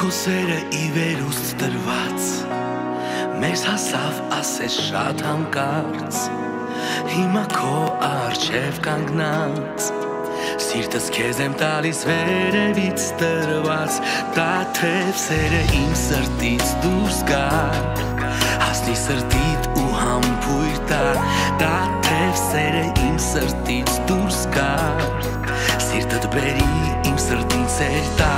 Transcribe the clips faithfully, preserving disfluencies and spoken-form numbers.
քո սերը ի վերուստ տրված, մեզ հասավ ասես շատ հանկարծ, հիմա քո առջև կանգնած, սիրտս քեզ եմ տալիս վերևից տրված, տաթև սերը իմ սրտից դուրս գա, հասնի սրտիդ ու համբույր տա, տաթև սերը իմ սրտից դուրս գա, սիրտդ բերի իմ սրտին սեր տա.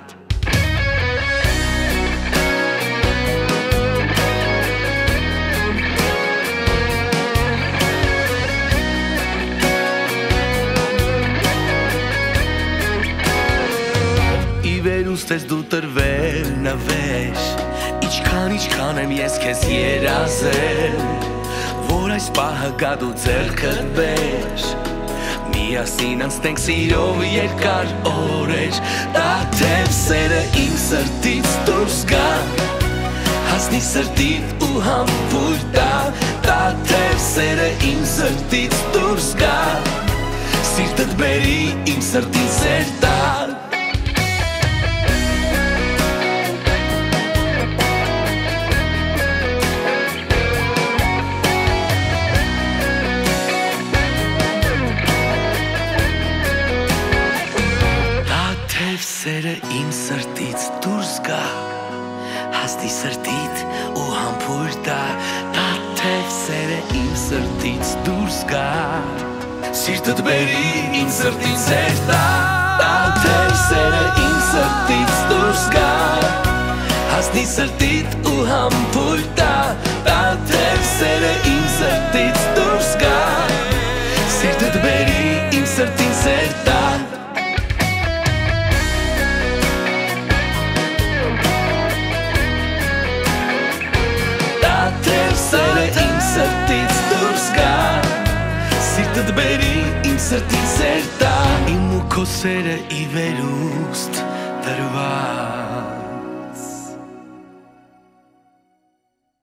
Վերուստ ես դու տրվել նվեր, իչքան իչքան եմ ես քեզ երազել, որ այս պահը գա դու ձեռքդ բեր, միասին անցնենք սիրով երկար օրեր, տաթև սերը իմ սրտից դուրս գա, հասնի սրտիդ ու համբույր տա, տաթև սերը իմ սրտից դուրս գա, սիրտդ բերի իմ սրտին սեր տա. Սերը իմ սրտից դուրս գա, հասնի սրտիդ ու համբույր տա, տաթև սերը իմ սրտից դուրս գա, սիրտդ բերի իմ սրտին սեր տա, տաթև սերը իմ սրտից դուրս գա, հասնի սրտիդ ու համբույր տա, տաթև սերը իմ սրտից դուրս գա, սիրտդ բերի իմ սրտին սեր տա. Սերը իմ սրտից դուրս գա, սիրտդ բերի իմ սրտին սեր տա, իմ ու քո սերը ի վերուստ տրված.